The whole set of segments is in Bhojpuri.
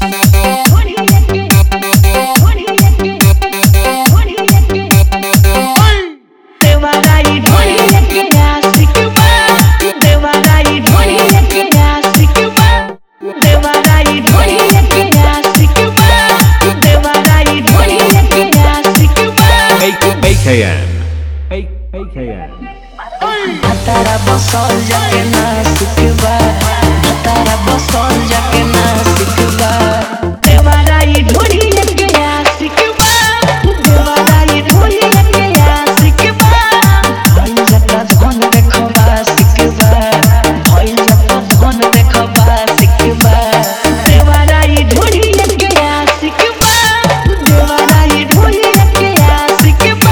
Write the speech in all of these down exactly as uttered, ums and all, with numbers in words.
A K N A K N तारा बसल जाके ना सिखबा तारा बसल जाके ना सिखबा देवाराई ढोली लेके आ सिखबा देवाराई ढोली लेके आ सिखबा भइल जता धन देखबा सिखबा भइल जता धन देखबा सिखबा देवाराई ढोली लेके आ सिखबा देवाराई ढोली लेके आ सिखबा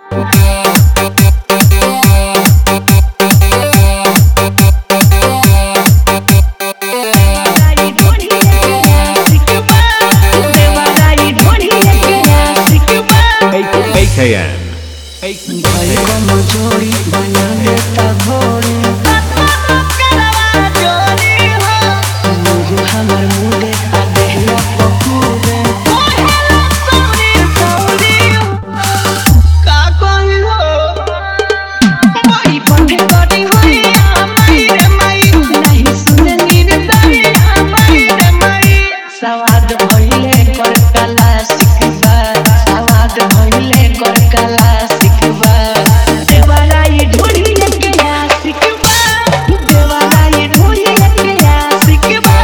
A K N भाई को मजोरी बना देता घोड़ी मुझे हमर मुंडे आ देहला पकूरे का कोई हो बड़ी पंडे बड़ी होई माई रे माई नहीं सुने नीर दाई माई रे माई सवाद भइले कर कला सिखबा सवाद भइले कर कला सिखबा देवाराई ढोली लेके आ सिखबा देवाराई ढोली लेके आ सिखबा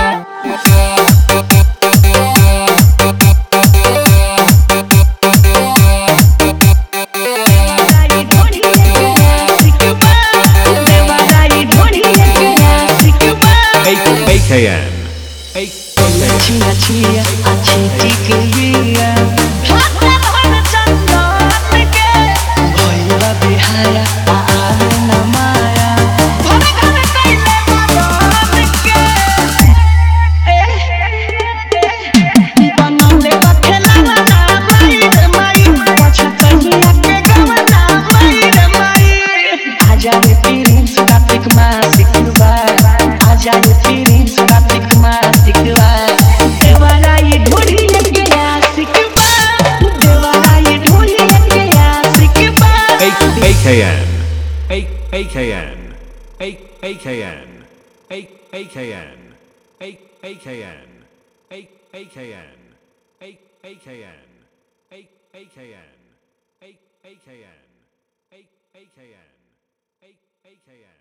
देवाराई ढोली लेके आ सिखबा देवाराई ढोली लेके आ सिखबा A K N A छिया छिया अच्छी टिकलिया हाथ धर चंदन के भइला बिहाया आ आवे न माया भर घर कइले मदन के ए बनले बखेला ना माई रे माई पछतहिया के गवना माई रे माई आजा रे प्रिंस कार्तिक मा सिखबा आजा रे प्रिंस कार्तिक मा सिखबा देवाराई ढोली लेके आ सिखबा देवाराई ढोली लेके आ सिखबा A K N A A K N A A K N A A K N A A K N A A K N A A K N A A K N A A K N A A K N A A K N